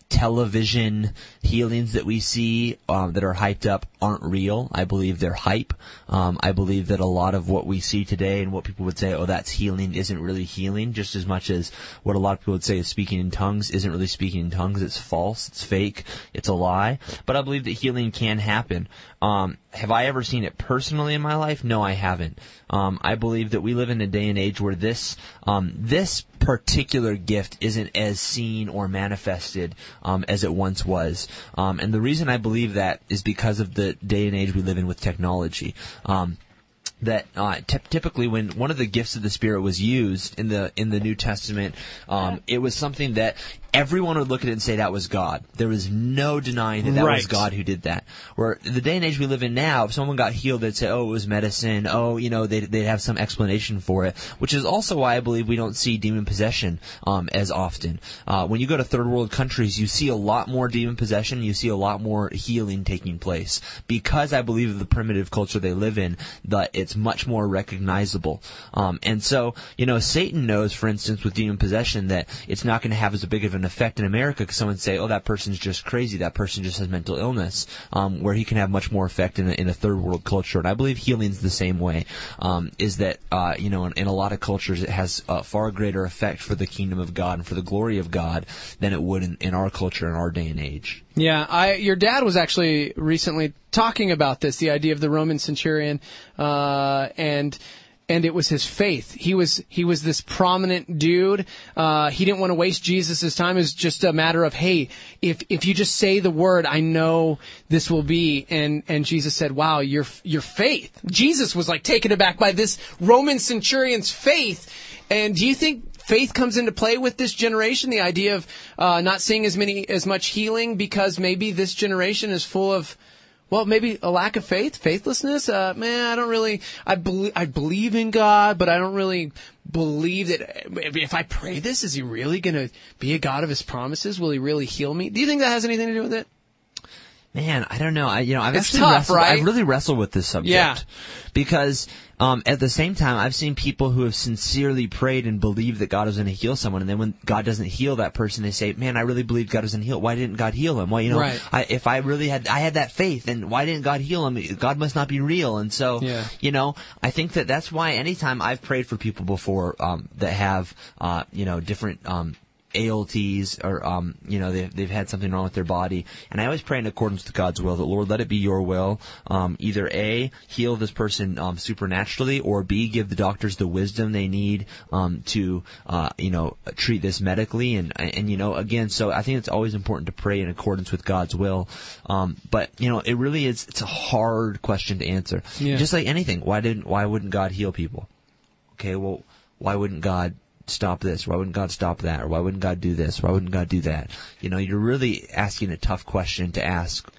television healings that we see that are hyped up aren't real. I believe they're hype. I believe that a lot of what we see today and what people would say, oh, that's healing, isn't really healing, just as much as what a lot of people would say is speaking in tongues isn't really speaking in tongues. It's false, it's fake, it's a lie. But I believe that healing can happen. Have I ever seen it personally in my life? No, I haven't. I believe that we live in a day and age where this particular gift isn't as seen or manifested as it once was. And the reason I believe that is because of the day and age we live in with technology. Typically when one of the gifts of the Spirit was used in the New Testament, it was something that everyone would look at it and say that was God. There was no denying that was God who did that. Where the day and age we live in now, if someone got healed, they'd say, oh, it was medicine. Oh, they'd have some explanation for it, which is also why I believe we don't see demon possession as often. When you go to third world countries, you see a lot more demon possession. You see a lot more healing taking place because I believe of the primitive culture they live in, that it's much more recognizable. And so, Satan knows, for instance, with demon possession, that it's not going to have as big of an effect in America because someone say, oh, that person's just crazy, that person just has mental illness, where he can have much more effect in a third world culture. And I believe healing's the same way, is that, in a lot of cultures it has a far greater effect for the kingdom of God and for the glory of God than it would in our culture in our day and age. Yeah, your dad was actually recently talking about this, the idea of the Roman centurion, and it was his faith. He was this prominent dude. He didn't want to waste Jesus' time. It was just a matter of, hey, if you just say the word, I know this will be. And Jesus said, wow, your faith. Jesus was like taken aback by this Roman centurion's faith. And do you think faith comes into play with this generation? The idea of not seeing as much healing because maybe this generation is full of, well, maybe a lack of faith, faithlessness. I don't really. I believe in God, but I don't really believe that if I pray this, is He really going to be a God of His promises? Will He really heal me? Do you think that has anything to do with it? Man, I don't know. I've it's tough, right? I've really wrestled with this subject. Yeah. Because at the same time, I've seen people who have sincerely prayed and believed that God was going to heal someone, and then when God doesn't heal that person, they say, "Man, I really believed God was going to heal. Why didn't God heal him? Well, right. If I really had that faith, then why didn't God heal him? God must not be real." And so, I think that's why anytime I've prayed for people before that have different ALTs or they've had something wrong with their body, and I always pray in accordance with God's will that, Lord, let it be your will, either A, heal this person supernaturally, or B, give the doctors the wisdom they need to treat this medically, and again, so I think it's always important to pray in accordance with God's will, but it really is, it's a hard question to answer. Just like anything, why wouldn't God heal people? Okay, well, why wouldn't God stop this? Why wouldn't God stop that? Or why wouldn't God do this? Why wouldn't God do that? You're really asking a tough question to ask.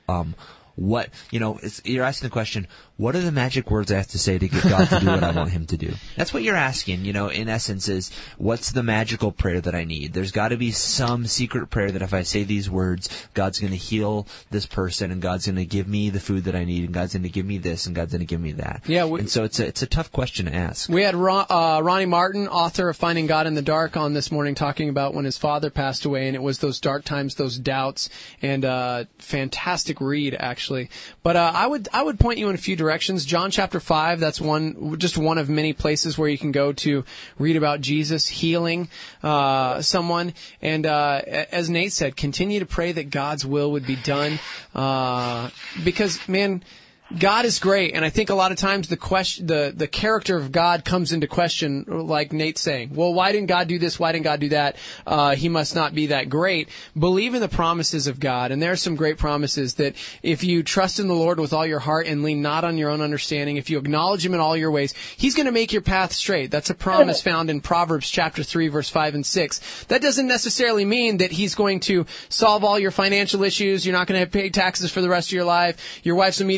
You're asking the question, what are the magic words I have to say to get God to do what I want Him to do? That's what you're asking, in essence, is what's the magical prayer that I need? There's got to be some secret prayer that if I say these words, God's going to heal this person, and God's going to give me the food that I need, and God's going to give me this, and God's going to give me that. Yeah, and so it's a tough question to ask. We had Ronnie Martin, author of Finding God in the Dark, on this morning talking about when his father passed away, and it was those dark times, those doubts, and fantastic read, actually. But I would point you in a few directions. John chapter 5, that's just one of many places where you can go to read about Jesus healing someone. And as Nate said, continue to pray that God's will would be done. Because, man, God is great, and I think a lot of times the character of God comes into question, like Nate's saying. Well, why didn't God do this? Why didn't God do that? He must not be that great. Believe in the promises of God, and there are some great promises that if you trust in the Lord with all your heart and lean not on your own understanding, if you acknowledge Him in all your ways, He's going to make your path straight. That's a promise found in Proverbs chapter 3, verse 5 and 6. That doesn't necessarily mean that He's going to solve all your financial issues. You're not going to pay taxes for the rest of your life. Your wife's immediately going to be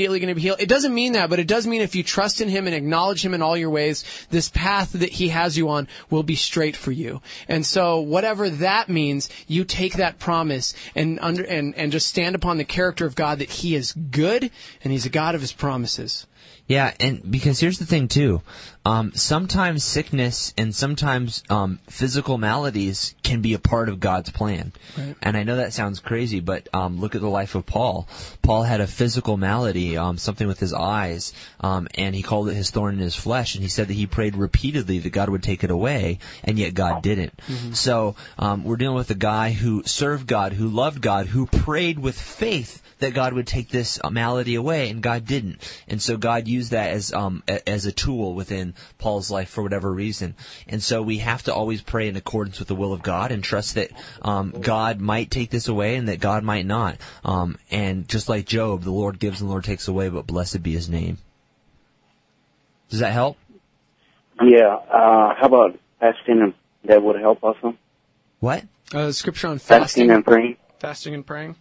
healed. It doesn't mean that, but it does mean if you trust in Him and acknowledge Him in all your ways, this path that He has you on will be straight for you. And so whatever that means, you take that promise and just stand upon the character of God, that He is good and He's a God of His promises. Yeah, and because here's the thing too, sometimes sickness and sometimes physical maladies can be a part of God's plan. Right. And I know that sounds crazy, but look at the life of Paul. Paul had a physical malady, something with his eyes, and he called it his thorn in his flesh, and he said that he prayed repeatedly that God would take it away, and yet God didn't. Mm-hmm. So we're dealing with a guy who served God, who loved God, who prayed with faith that God would take this malady away, and God didn't. And so God used that as a tool within Paul's life for whatever reason. And so we have to always pray in accordance with the will of God and trust that God might take this away and that God might not. And just like Job, the Lord gives and the Lord takes away, but blessed be His name. Does that help? Yeah. How about fasting? And that would help also. What? Scripture on fasting and praying. Fasting and praying.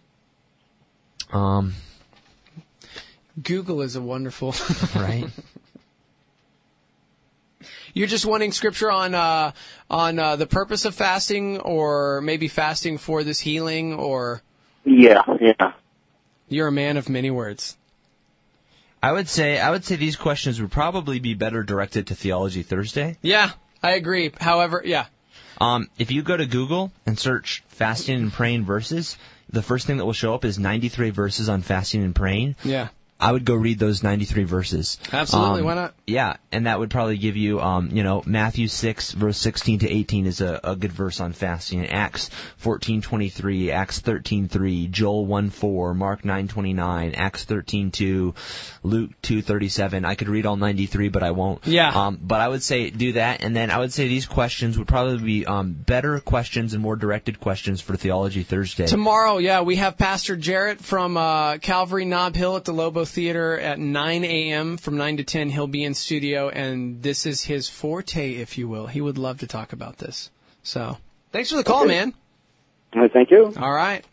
Google is a wonderful right. You're just wanting scripture on the purpose of fasting, or maybe fasting for this healing, or yeah. You're a man of many words. I would say these questions would probably be better directed to Theology Thursday. Yeah, I agree. However, yeah. If you go to Google and search fasting and praying verses, the first thing that will show up is 93 verses on fasting and praying. Yeah. I would go read those 93 verses. Absolutely, why not? Yeah, and that would probably give you, Matthew 6, verse 16 to 18 is a good verse on fasting. Acts 14:23, Acts 13:3, Joel 1:4, Mark 9:29, Acts 13:2, Luke 2:37. I could read all 93, but I won't. Yeah. But I would say do that, and then I would say these questions would probably be better questions and more directed questions for Theology Thursday. Tomorrow, yeah, we have Pastor Jarrett from Calvary Nob Hill at the Lobo Theater at 9 a.m. From 9 to 10, he'll be in studio, and this is his forte, if you will. He would love to talk about this. So, thanks for the call, man. Thank you. All right.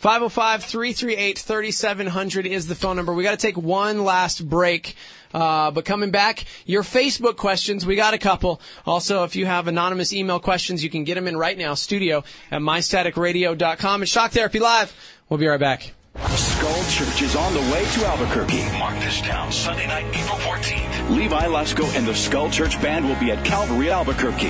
505-338-3700 is the phone number. We got to take one last break. But coming back, your Facebook questions, we got a couple. Also, if you have anonymous email questions, you can get them in right now, studio at mystaticradio.com. And Shock Therapy Live. We'll be right back. Skull Church is on the way to Albuquerque. Mark this down. Sunday night, April 14th. Levi Lusko and the Skull Church Band will be at Calvary, Albuquerque.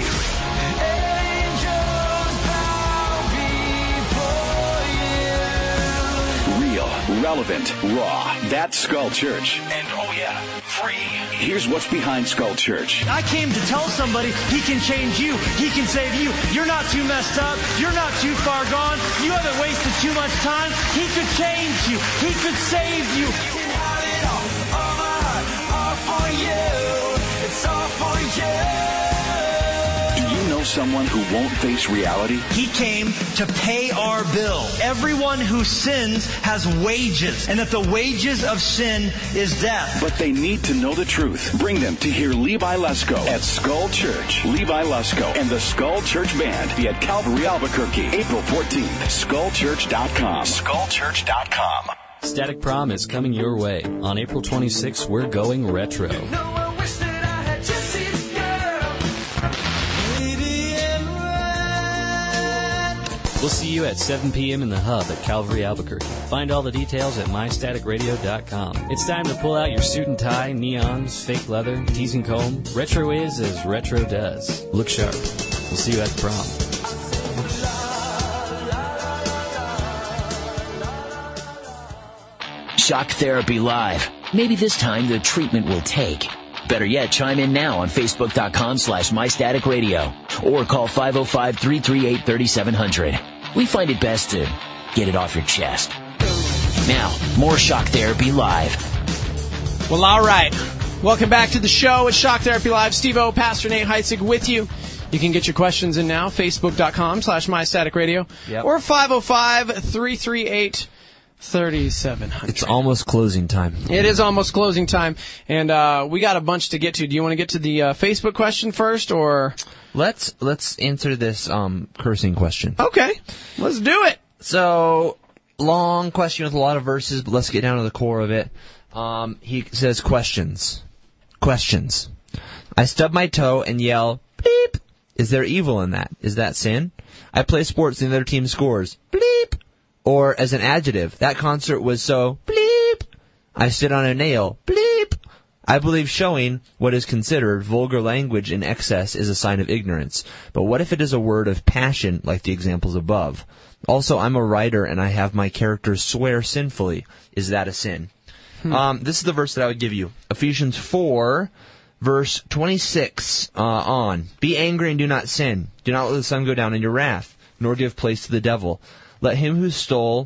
Real, relevant, raw. That's Skull Church. And oh yeah, free. Here's what's behind Skull Church. I came to tell somebody He can change you. He can save you. You're not too messed up. You're not too far gone. You haven't wasted too much time. He could change you. He could save you. You can have it all for you. It's all for you. Do you know someone who won't face reality? He came to pay our bill. Everyone who sins has wages, and that the wages of sin is death. But they need to know the truth. Bring them to hear Levi Lusko at Skull Church. Levi Lusko and the Skull Church Band be at Calvary, Albuquerque, April 14th. SkullChurch.com. SkullChurch.com. Static Prom is coming your way. On April 26th, we're going retro. We'll see you at 7 p.m. in the Hub at Calvary, Albuquerque. Find all the details at mystaticradio.com. It's time to pull out your suit and tie, neons, fake leather, tease and comb. Retro is as retro does. Look sharp. We'll see you at the prom. Shock Therapy Live. Maybe this time the treatment will take. Better yet, chime in now on Facebook.com/MyStaticRadio or call 505-338-3700. We find it best to get it off your chest. Now, more Shock Therapy Live. Well, all right. Welcome back to the show at Shock Therapy Live. Steve-O, Pastor Nate Heitzig with you. You can get your questions in now, Facebook.com/MyStaticRadio or 505-338-3700. It's almost closing time. It is almost closing time, and we got a bunch to get to. Do you want to get to the Facebook question first, or let's answer this cursing question? Okay, let's do it. So long question with a lot of verses, but let's get down to the core of it. He says questions. Questions. I stub my toe and yell, bleep. Is there evil in that? Is that sin? I play sports and the other team scores. Bleep. Or as an adjective, that concert was so bleep. I sit on a nail. Bleep. I believe showing what is considered vulgar language in excess is a sign of ignorance. But what if it is a word of passion, like the examples above? Also, I'm a writer and I have my characters swear sinfully. Is that a sin? This is the verse that I would give you. Ephesians 4, verse 26 on. Be angry and do not sin. Do not let the sun go down in your wrath, nor give place to the devil. Let him who stole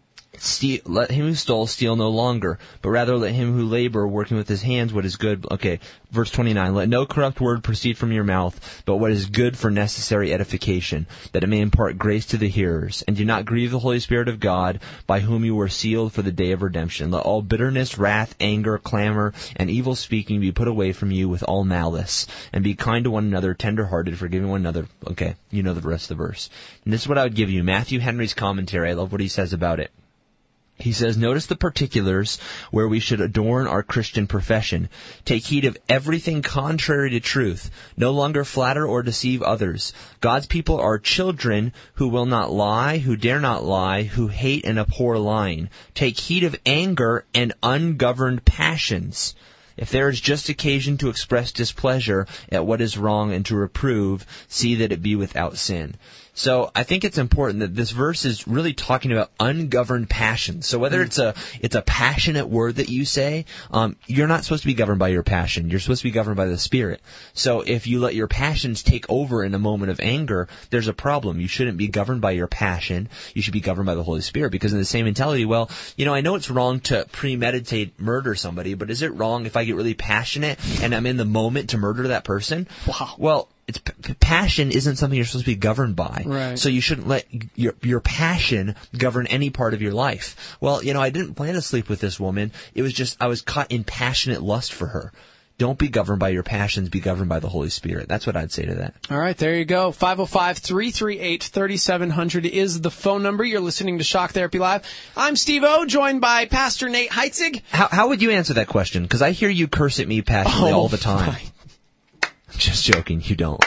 steal no longer, but rather let him who labor, working with his hands, what is good. Okay, verse 29. Let no corrupt word proceed from your mouth, but what is good for necessary edification, that it may impart grace to the hearers. And do not grieve the Holy Spirit of God, by whom you were sealed for the day of redemption. Let all bitterness, wrath, anger, clamor, and evil speaking be put away from you with all malice. And be kind to one another, tender-hearted, forgiving one another. Okay, you know the rest of the verse. And this is what I would give you. Matthew Henry's commentary. I love what he says about it. He says, notice the particulars where we should adorn our Christian profession. Take heed of everything contrary to truth. No longer flatter or deceive others. God's people are children who will not lie, who dare not lie, who hate and abhor lying. Take heed of anger and ungoverned passions. If there is just occasion to express displeasure at what is wrong and to reprove, see that it be without sin. So I think it's important that this verse is really talking about ungoverned passions. So whether it's a passionate word that you say, you're not supposed to be governed by your passion. You're supposed to be governed by the Spirit. So if you let your passions take over in a moment of anger, there's a problem. You shouldn't be governed by your passion. You should be governed by the Holy Spirit. Because in the same mentality, well, I know it's wrong to premeditate murder somebody, but is it wrong if I get really passionate and I'm in the moment to murder that person? Wow. Well, passion isn't something you're supposed to be governed by. Right. So you shouldn't let your passion govern any part of your life. Well, I didn't plan to sleep with this woman. It was just I was caught in passionate lust for her. Don't be governed by your passions. Be governed by the Holy Spirit. That's what I'd say to that. All right, there you go. 505-338-3700 is the phone number. You're listening to Shock Therapy Live. I'm Steve O, joined by Pastor Nate Heitzig. How would you answer that question? Because I hear you curse at me passionately all the time. Fine. Just joking, you don't.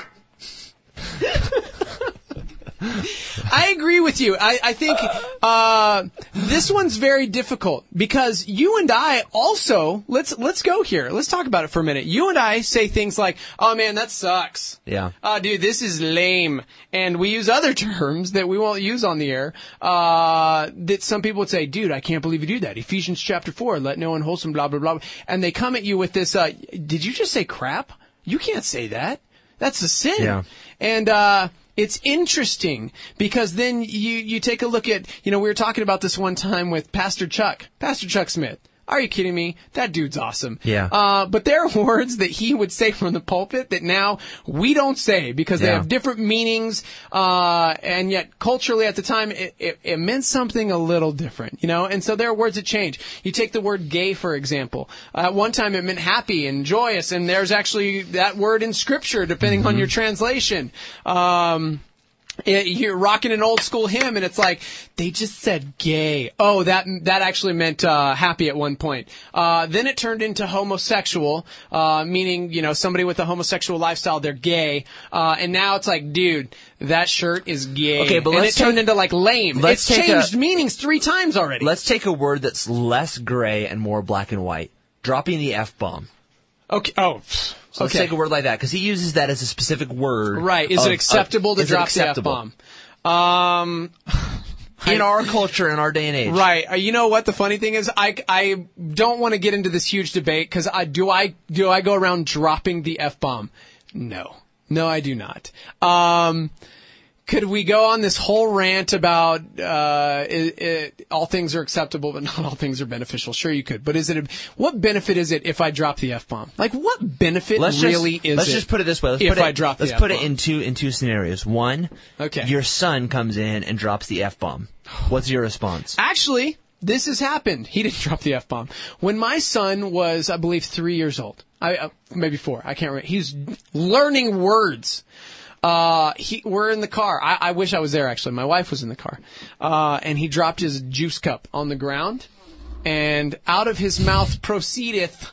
I agree with you. I think this one's very difficult because you and I also let's go here. Let's talk about it for a minute. You and I say things like, "Oh man, that sucks." Yeah. Dude, this is lame. And we use other terms that we won't use on the air. That some people would say, "Dude, I can't believe you do that." Ephesians chapter 4, let no unwholesome blah blah blah. And they come at you with this. Did you just say crap? You can't say that. That's a sin. Yeah. And it's interesting because then you take a look at, we were talking about this one time with Pastor Chuck Smith. Are you kidding me? That dude's awesome. Yeah. But there are words that he would say from the pulpit that now we don't say because they have different meanings. And yet culturally at the time, it meant something a little different, and so there are words that change. You take the word gay, for example. At one time it meant happy and joyous, and there's actually that word in scripture depending on your translation. You're rocking an old school hymn and it's like, they just said gay. Oh, that actually meant, happy at one point. Then it turned into homosexual, meaning, somebody with a homosexual lifestyle, they're gay. And now it's like, dude, that shirt is gay. Okay, but it turned into like lame. It's changed meanings 3 times already. Let's take a word that's less gray and more black and white. Dropping the F-bomb. Okay. Oh. So let's take a word like that, because he uses that as a specific word. Right. Is it acceptable to drop the F-bomb? In our culture, in our day and age. Right. You know what the funny thing is? I don't want to get into this huge debate, because do I go around dropping the F-bomb? No. No, I do not. Could we go on this whole rant about all things are acceptable, but not all things are beneficial? Sure, you could. But what benefit is it if I drop the F-bomb? Like, what benefit Let's just put it this way. Let's put it in two scenarios. One, your son comes in and drops the F-bomb. What's your response? Actually, this has happened. He didn't drop the F-bomb. When my son was, I believe, 3 years old, maybe 4, I can't remember. He's learning words. We're in the car. I wish I was there, actually. My wife was in the car. And he dropped his juice cup on the ground. and out of his mouth proceedeth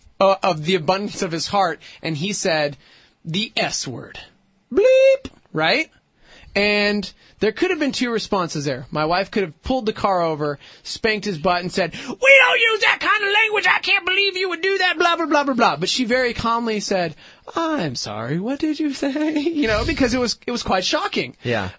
of the abundance of his heart, and he said the S word. Bleep! Right? And there could have been two responses there. My wife could have pulled the car over, spanked his butt, and said, "We don't use that kind of language. I can't believe you would do that, blah, blah, blah, blah, blah." But she very calmly said, "I'm sorry, what did you say?" You know, because it was quite shocking. Yeah.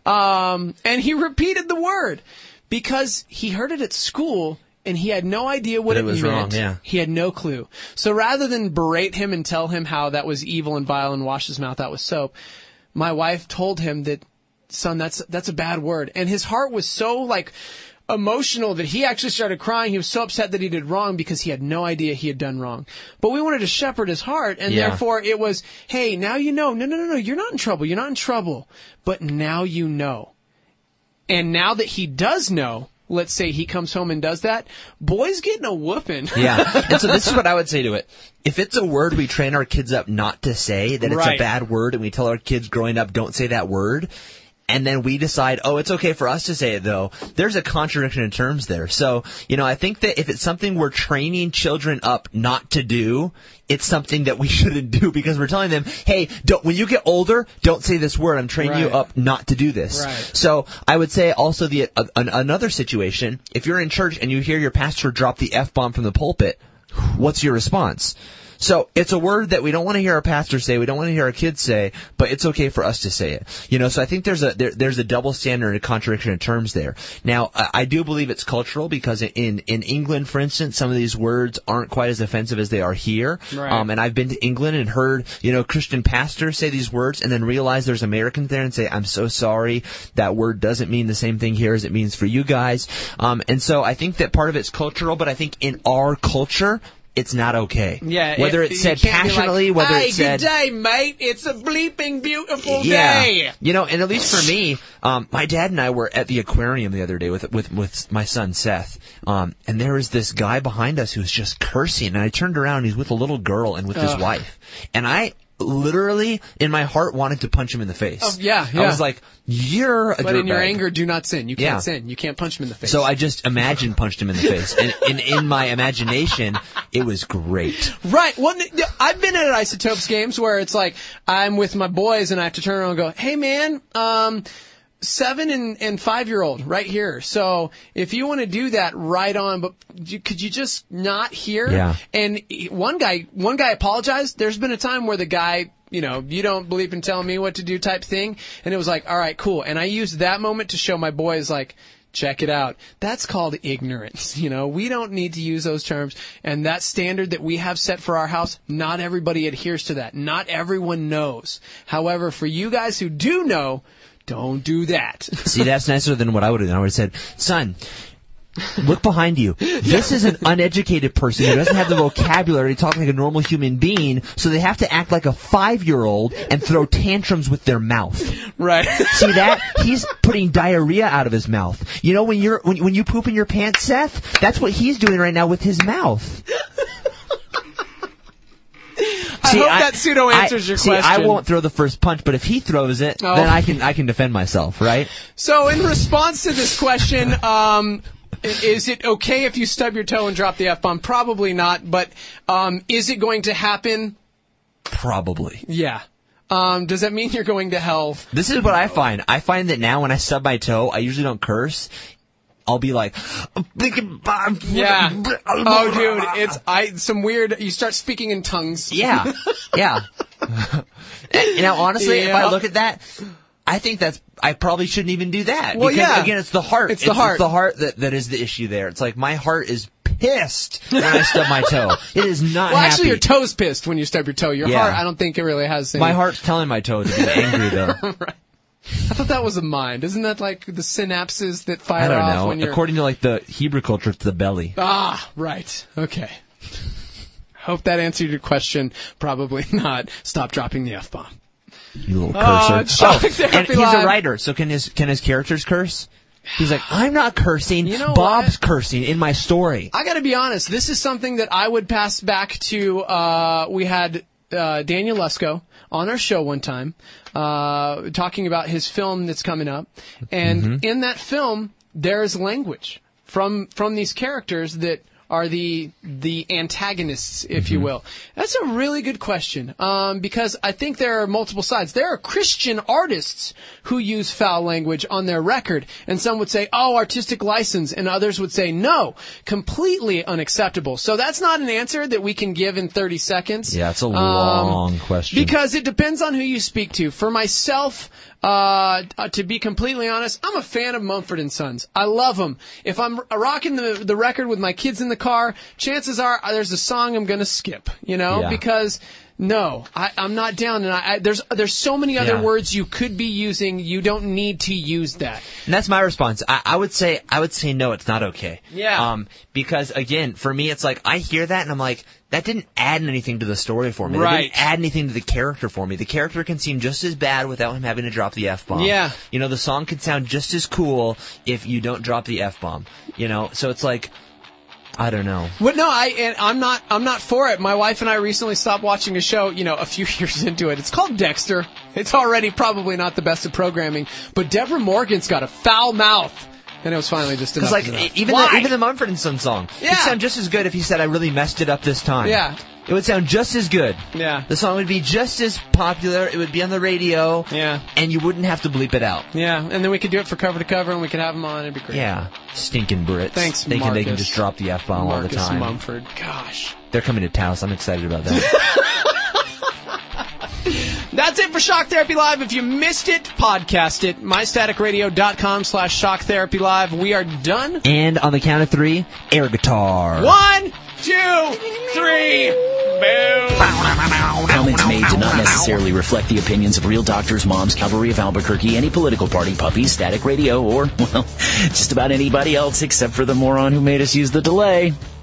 And he repeated the word because he heard it at school and he had no idea what it was meant. wrong, yeah. He had no clue. So rather than berate him and tell him how that was evil and vile and wash his mouth out with soap, my wife told him that, "Son, that's a bad word." And his heart was so emotional that he actually started crying. He was so upset that he did wrong because he had no idea he had done wrong. But we wanted to shepherd his heart, and therefore it was, "Hey, now you know. No, you're not in trouble. You're not in trouble. But now you know." And now that he does know, let's say he comes home and does that, boy's getting a whooping. Yeah. And so this is what I would say to it. If it's a word we train our kids up not to say, that it's a bad word, and we tell our kids growing up, don't say that word, and then we decide, oh, it's okay for us to say it, though, there's a contradiction in terms there. So, I think that if it's something we're training children up not to do, it's something that we shouldn't do because we're telling them, hey, when you get older, don't say this word. I'm training you up not to do this. Right. So I would say also another situation, if you're in church and you hear your pastor drop the F-bomb from the pulpit, what's your response? So it's a word that we don't want to hear our pastor say, we don't want to hear our kids say, but it's okay for us to say it. So I think there's a double standard and a contradiction in terms there. Now, I do believe it's cultural because in England, for instance, some of these words aren't quite as offensive as they are here. Right. And I've been to England and heard, Christian pastors say these words and then realize there's Americans there and say, "I'm so sorry, that word doesn't mean the same thing here as it means for you guys." And so I think that part of it's cultural, but I think in our culture, it's not okay. Yeah, whether it's said passionately, whether it's said, "Hey, good day, mate. It's a bleeping beautiful yeah. day." And at least for me, my dad and I were at the aquarium the other day with my son Seth, and there was this guy behind us who was just cursing, and I turned around, and he's with a little girl and with his wife, and I literally, in my heart, wanted to punch him in the face. Oh, yeah. I was like, "You're a But in your dirtbag." anger, do not sin. You can't sin. You can't punch him in the face. So I just punched him in the face. And in my imagination, it was great. Right. Well, I've been at Isotopes games where it's like, I'm with my boys and I have to turn around and go, "Hey, man, 7 and 5-year-old right here. So if you want to do that, right on, but could you just not hear?" Yeah. And one guy apologized. There's been a time where the guy, "You don't believe in telling me what to do" type thing. And it was like, all right, cool. And I used that moment to show my boys, like, check it out. That's called ignorance. We don't need to use those terms. And that standard that we have set for our house, not everybody adheres to that. Not everyone knows. However, for you guys who do know, don't do that. See, that's nicer than what I would have done. I would have said, "Son, look behind you. This is an uneducated person who doesn't have the vocabulary to talk like a normal human being, so they have to act like a 5-year-old and throw tantrums with their mouth." Right. See that? He's putting diarrhea out of his mouth. When you poop in your pants, Seth, that's what he's doing right now with his mouth. I hope that pseudo answers your question. I won't throw the first punch, but if he throws it, then I can defend myself, right? So in response to this question, is it okay if you stub your toe and drop the F-bomb? Probably not, but is it going to happen? Probably. Yeah. Does that mean you're going to hell? This is what I find. I find that now when I stub my toe, I usually don't curse. I'll be like, yeah. Oh, dude, it's some weird. You start speaking in tongues. Yeah, yeah. And now, honestly, if I look at that, I think I probably shouldn't even do that. Well, because, again, it's the heart. It's the heart. It's the heart that is the issue there. It's like my heart is pissed when I stub my toe. It is not Well, happy. actually, your toe's pissed when you stub your toe. Your heart, I don't think it really has any... My heart's telling my toe to be angry, though. Right. I thought that was the mind. Isn't that like the synapses that fire off? I don't know. When you're... According to the Hebrew culture, it's the belly. Ah, right. Okay. Hope that answered your question. Probably not. Stop dropping the F-bomb. You little cursor. And he's a writer, so can his characters curse? He's like, "I'm not cursing. Bob's cursing in my story." I got to be honest. This is something that I would pass back to. We had Daniel Lesko on our show one time, talking about his film that's coming up, and in that film, there's language from these characters that are the antagonists, if you will? That's a really good question, because I think there are multiple sides. There are Christian artists who use foul language on their record, and some would say, oh, artistic license, and others would say, no, completely unacceptable. So that's not an answer that we can give in 30 seconds. Yeah, it's a long question. Because it depends on who you speak to. For myself, to be completely honest, I'm a fan of Mumford & Sons. I love them. If I'm rocking the record with my kids in the car, chances are there's a song I'm going to skip, because no, I'm not down. And there's so many other words you could be using. You don't need to use that. And that's my response. I would say no, it's not okay. Yeah. Because again, for me, it's like I hear that and I'm like, that didn't add anything to the story for me. Right. That didn't add anything to the character for me. The character can seem just as bad without him having to drop the F-bomb. Yeah. The song can sound just as cool if you don't drop the F-bomb. So it's like, I don't know. Well, no, I'm not for it. My wife and I recently stopped watching a show, a few years into it. It's called Dexter. It's already probably not the best of programming, but Deborah Morgan's got a foul mouth. And it was finally just enough. Because even the Mumford & Sons song, it'd sound just as good if he said, I really messed it up this time. Yeah. It would sound just as good. Yeah. The song would be just as popular. It would be on the radio. Yeah. And you wouldn't have to bleep it out. Yeah. And then we could do it for cover to cover, and we could have them on. It'd be great. Yeah. Stinking Brits. Thanks, Thinking they can just drop the F-bomb all the time. Marcus Mumford. Gosh. They're coming to Taos. I'm excited about that. That's it for Shock Therapy Live. If you missed it, podcast it. mystaticradio.com/shocktherapylive. We are done. And on the count of 3, air guitar. 1, 2, 3. Boom. Comments made do not necessarily reflect the opinions of Real Doctors, Moms, Cavalry of Albuquerque, any political party, puppies, Static Radio, or, well, just about anybody else except for the moron who made us use the delay.